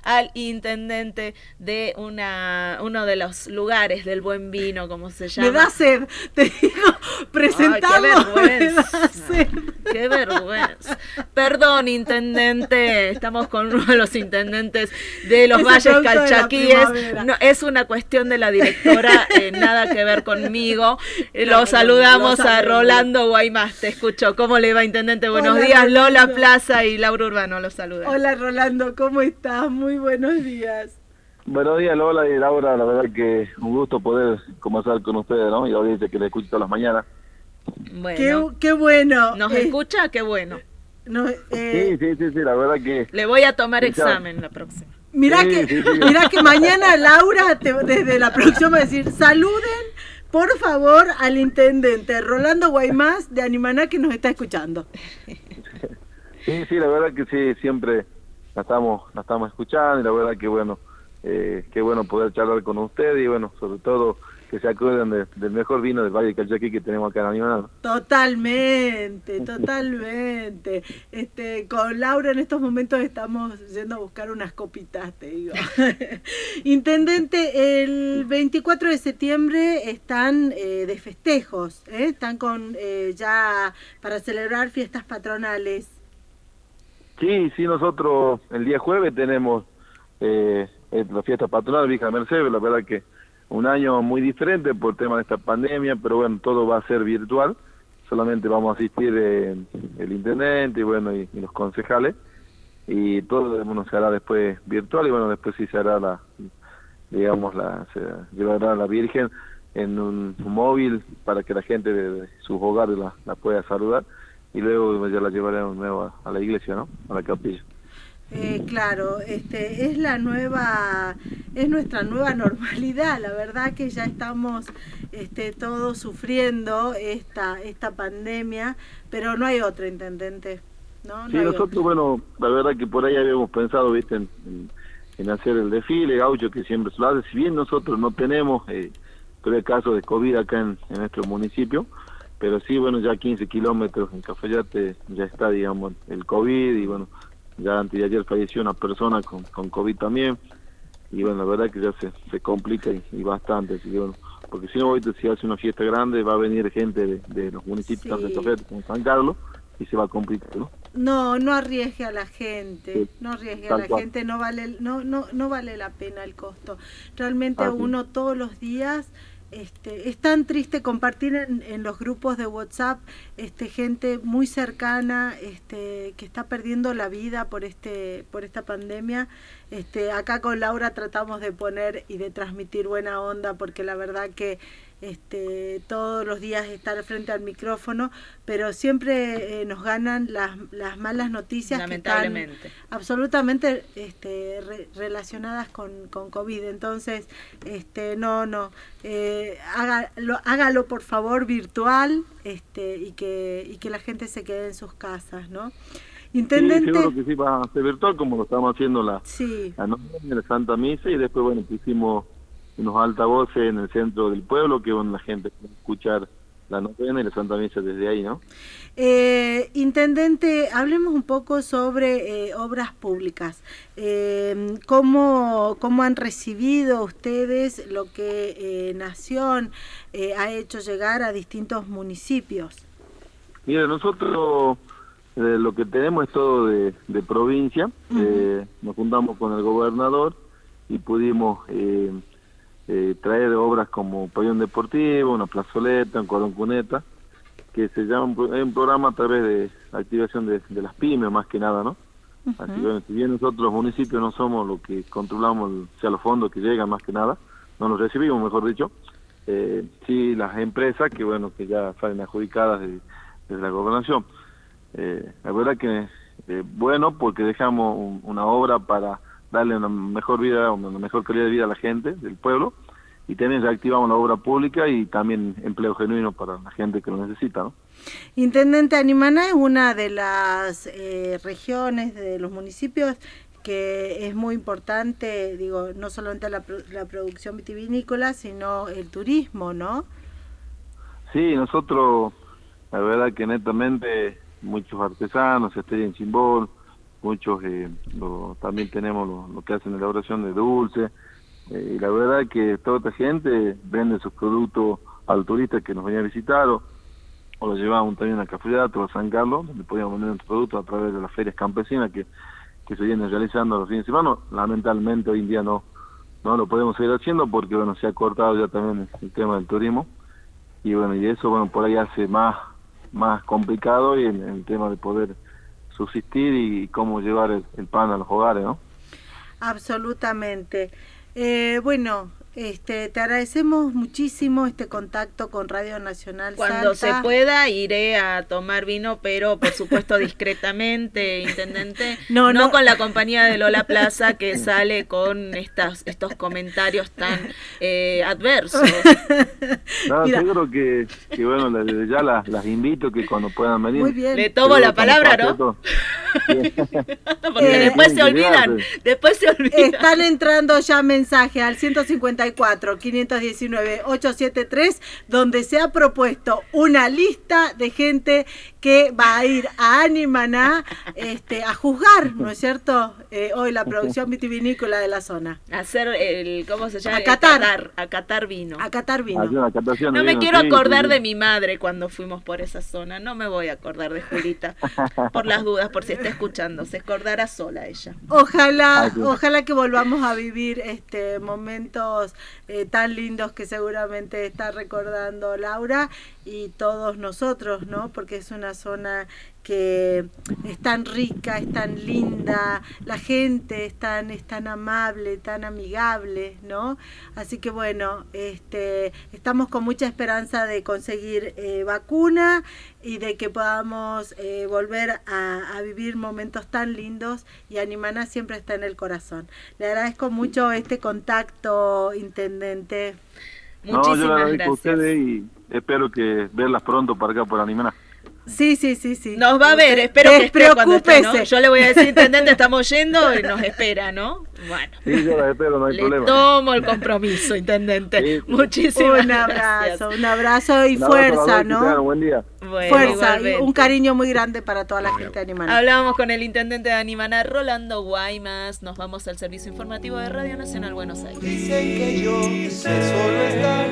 al intendente de uno de los lugares del buen vino, como se llama. Me da sed, te digo, presentarlo. Ay, qué vergüenza. Qué vergüenza. Perdón, intendente, estamos con uno de los intendentes de los Valles Calchaquíes. No, es una cuestión de la directora, nada que ver conmigo. Lo saludamos a Rolando Guaymás, te escucho. ¿Cómo le va, intendente? Buenos días, Rolando. Lola Plaza y Laura Urbano los saludan. Hola, Rolando, ¿cómo estás? Muy buenos días. Buenos días, Lola y Laura. La verdad que un gusto poder conversar con ustedes, ¿no? Y la audiencia que le escucho todas las mañanas. Bueno. Qué bueno. ¿Nos escucha? Qué bueno. Sí, la verdad que... Le voy a tomar examen la próxima. Mirá que mañana Laura, desde la producción va a decir, saluden, por favor, al intendente Rolando Guaymás de Animaná que nos está escuchando. Sí, la verdad que sí, siempre la estamos escuchando y la verdad que bueno, qué bueno poder charlar con ustedes y bueno, sobre todo que se acuerden del mejor vino del Valle Calchaquí que tenemos acá en Animaná. Totalmente. Con Laura en estos momentos estamos yendo a buscar unas copitas, te digo. Intendente, el 24 de septiembre están de festejos, están con ya para celebrar fiestas patronales. Sí, nosotros el día jueves tenemos la fiesta patronal Vieja Mercedes, la verdad que un año muy diferente por el tema de esta pandemia, pero bueno, todo va a ser virtual, solamente vamos a asistir el intendente y bueno, y los concejales, y todo bueno, se hará después virtual, y bueno, después sí se hará se llevará a la Virgen en un móvil para que la gente de sus hogares la pueda saludar, y luego ya la llevaremos nuevo a la iglesia, ¿no? A la capilla. Claro, es nuestra nueva normalidad. La verdad que ya estamos todos sufriendo esta pandemia, pero no hay otra, intendente. No sí, hay nosotros, otra. bueno, la verdad que por ahí habíamos pensado, viste, en hacer el desfile gaucho que siempre se lo hace. Si bien nosotros no tenemos casos de COVID acá en nuestro municipio, pero sí, bueno, ya 15 kilómetros en Cafayate ya está, digamos, el COVID y bueno, ya antes de ayer falleció una persona con COVID también, y bueno, la verdad que ya se complica y bastante, así que bueno, porque si no, ahorita si hace una fiesta grande va a venir gente de los municipios de Café, como San Carlos, y se va a complicar, ¿no? No arriesgue a la gente, sí, no arriesgue a la gente, no vale la pena el costo. Realmente uno todos los días... es tan triste compartir en los grupos de WhatsApp gente muy cercana que está perdiendo la vida por esta pandemia. Acá con Laura tratamos de poner y de transmitir buena onda, porque la verdad que todos los días estar frente al micrófono, pero siempre nos ganan las malas noticias, lamentablemente, que están absolutamente relacionadas con COVID. Entonces hágalo por favor virtual, y que la gente se quede en sus casas, ¿no? Intendente. Sí, seguro que sí va a ser virtual, como lo estamos haciendo la noche de la Santa Misa, y después bueno, pusimos unos altavoces en el centro del pueblo que bueno, la gente puede escuchar la novena y la Santa Misa desde ahí, ¿no? Intendente, hablemos un poco sobre obras públicas. ¿Cómo han recibido ustedes lo que Nación ha hecho llegar a distintos municipios? Mire, nosotros lo que tenemos es todo de provincia. Nos juntamos con el gobernador y pudimos traer obras como pabellón deportivo, una plazoleta, un cordón cuneta, que se llama un programa a través de la activación de las pymes, más que nada, ¿no? Así que bueno, si bien nosotros los municipios no somos los que controlamos los fondos que llegan, más que nada, no los recibimos, mejor dicho, sí las empresas que bueno, que ya salen adjudicadas desde la gobernación. La verdad que bueno, porque dejamos una obra para darle una mejor vida, una mejor calidad de vida a la gente del pueblo, y también reactivamos la obra pública y también empleo genuino para la gente que lo necesita, ¿no? Intendente, Animaná es una de las regiones, de los municipios que es muy importante, digo, no solamente la producción vitivinícola, sino el turismo, ¿no? Sí, nosotros, la verdad que netamente, muchos artesanos, Estrella en Chimbol, muchos también tenemos lo que hacen elaboración de dulce, y la verdad es que toda esta gente vende sus productos al turista que nos venía a visitar, o lo llevamos también a Cafriato o a San Carlos, donde podíamos vender nuestros productos a través de las ferias campesinas que se vienen realizando los fines de semana. Lamentablemente hoy en día no lo podemos seguir haciendo porque bueno, se ha cortado ya también el tema del turismo, y bueno, y eso bueno por ahí hace más complicado y el tema de poder subsistir y cómo llevar el pan a los hogares, ¿no? Absolutamente. Bueno, te agradecemos muchísimo este contacto con Radio Nacional Cuando Salta. se pueda iré a tomar vino, pero por supuesto discretamente, intendente, no con la compañía de Lola Plaza que sale con estos comentarios tan adversos. No, seguro que bueno, desde ya las invito que cuando puedan venir. Muy bien. Le tomo la palabra, ¿no? Porque después se olvidan. Están entrando ya mensajes al 154-519-873, donde se ha propuesto una lista de gente que va a ir a Animaná a juzgar, ¿no es cierto? Hoy la producción vitivinícola de la zona. Hacer ¿cómo se llama? A catar vino. A catar vino. No me quiero acordar de mi madre cuando fuimos por esa zona. No me voy a acordar de Julita. Por las dudas, por si está escuchando. Se acordará sola ella. Ojalá que volvamos a vivir momentos tan lindos que seguramente está recordando Laura y todos nosotros, ¿no? Porque es una zona que es tan rica, es tan linda, la gente es tan amable, tan amigable, ¿no? Así que bueno, estamos con mucha esperanza de conseguir vacuna y de que podamos volver a vivir momentos tan lindos, y Animaná siempre está en el corazón. Le agradezco mucho este contacto, intendente. Muchísimas yo le agradezco gracias. A ustedes y espero que verlas pronto para acá por Animaná. Sí. Nos va a ver, espero que esté cuando esté, ¿no? Despreocúpese. Yo le voy a decir, intendente, estamos yendo y nos espera, ¿no? Bueno. Sí, yo las espero, no hay problema. Tomo el compromiso, intendente. Sí. Muchísimas gracias. Un abrazo y fuerza, ¿no? Buen día. Bueno, Fuerza y igualmente. un cariño muy grande para toda la gente de Animaná. Hablábamos con el intendente de Animaná, Rolando Guaymas. Nos vamos al servicio informativo de Radio Nacional Buenos Aires. Dicen que yo sé solo estar